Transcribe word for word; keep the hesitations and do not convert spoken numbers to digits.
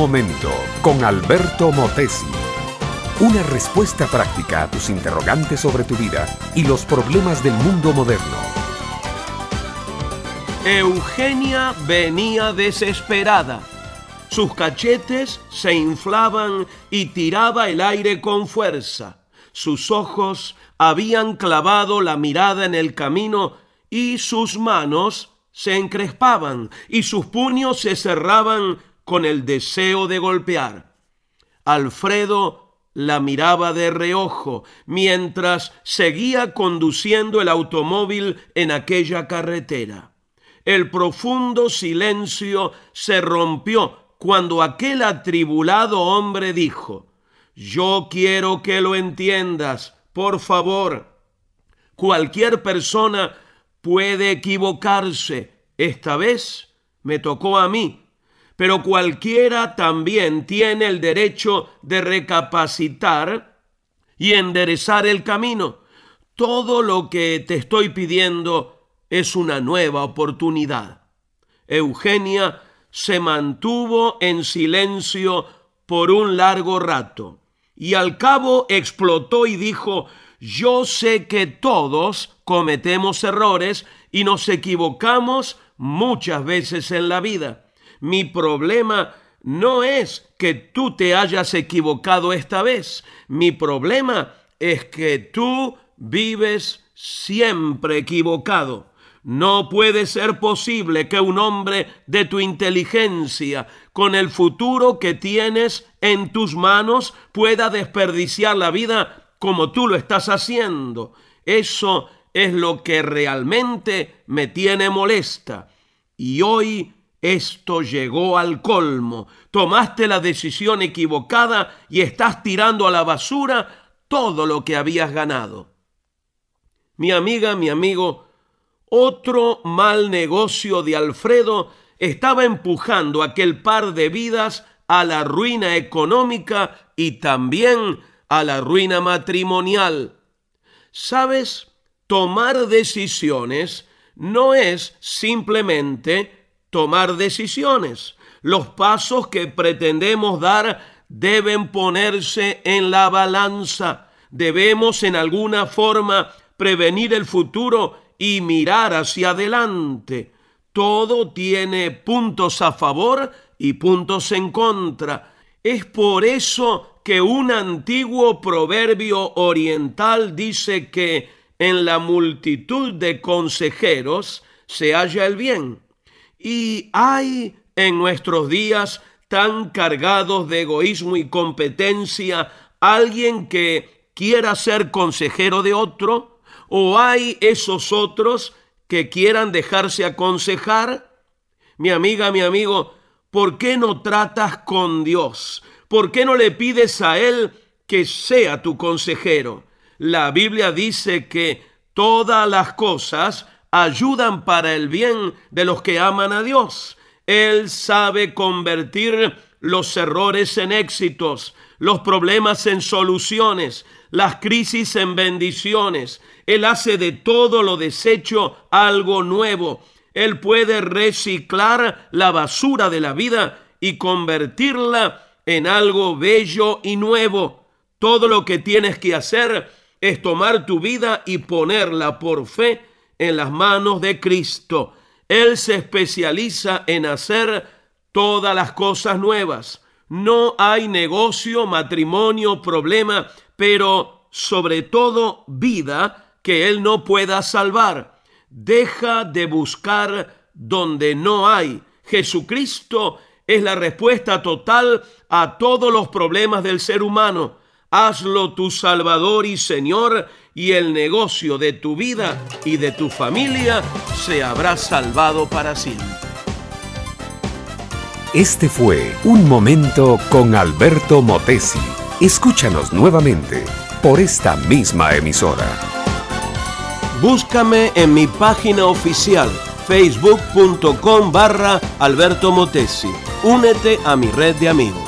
momento con Alberto Motesi. Una respuesta práctica a tus interrogantes sobre tu vida y los problemas del mundo moderno. Eugenia venía desesperada. Sus cachetes se inflaban y tiraba el aire con fuerza. Sus ojos habían clavado la mirada en el camino y sus manos se encrespaban y sus puños se cerraban con el deseo de golpear. Alfredo la miraba de reojo mientras seguía conduciendo el automóvil en aquella carretera. El profundo silencio se rompió cuando aquel atribulado hombre dijo: «Yo quiero que lo entiendas, por favor. Cualquier persona puede equivocarse. Esta vez me tocó a mí. Pero cualquiera también tiene el derecho de recapacitar y enderezar el camino. Todo lo que te estoy pidiendo es una nueva oportunidad». Eugenia se mantuvo en silencio por un largo rato y al cabo explotó y dijo: «Yo sé que todos cometemos errores y nos equivocamos muchas veces en la vida. Mi problema no es que tú te hayas equivocado esta vez. Mi problema es que tú vives siempre equivocado. No puede ser posible que un hombre de tu inteligencia, con el futuro que tienes en tus manos, pueda desperdiciar la vida como tú lo estás haciendo. Eso es lo que realmente me tiene molesta. Y hoy esto llegó al colmo. Tomaste la decisión equivocada y estás tirando a la basura todo lo que habías ganado». Mi amiga, mi amigo, otro mal negocio de Alfredo estaba empujando aquel par de vidas a la ruina económica y también a la ruina matrimonial. ¿Sabes? Tomar decisiones no es simplemente tomar decisiones. Los pasos que pretendemos dar deben ponerse en la balanza. Debemos en alguna forma prevenir el futuro y mirar hacia adelante. Todo tiene puntos a favor y puntos en contra. Es por eso que un antiguo proverbio oriental dice que en la multitud de consejeros se halla el bien. Y hay en nuestros días tan cargados de egoísmo y competencia alguien que quiera ser consejero de otro, o hay esos otros que quieran dejarse aconsejar. Mi amiga, mi amigo, ¿por qué no tratas con Dios? ¿Por qué no le pides a Él que sea tu consejero? La Biblia dice que todas las cosas ayudan para el bien de los que aman a Dios. Él sabe convertir los errores en éxitos, los problemas en soluciones, las crisis en bendiciones. Él hace de todo lo deshecho algo nuevo. Él puede reciclar la basura de la vida y convertirla en algo bello y nuevo. Todo lo que tienes que hacer es tomar tu vida y ponerla por fe en las manos de Cristo. Él se especializa en hacer todas las cosas nuevas. No hay negocio, matrimonio, problema, pero sobre todo vida que Él no pueda salvar. Deja de buscar donde no hay. Jesucristo es la respuesta total a todos los problemas del ser humano. Hazlo tu Salvador y Señor, y el negocio de tu vida y de tu familia se habrá salvado para siempre. Este fue Un Momento con Alberto Motesi. Escúchanos nuevamente por esta misma emisora. Búscame en mi página oficial facebook punto com barra Alberto Motesi. Únete a mi red de amigos.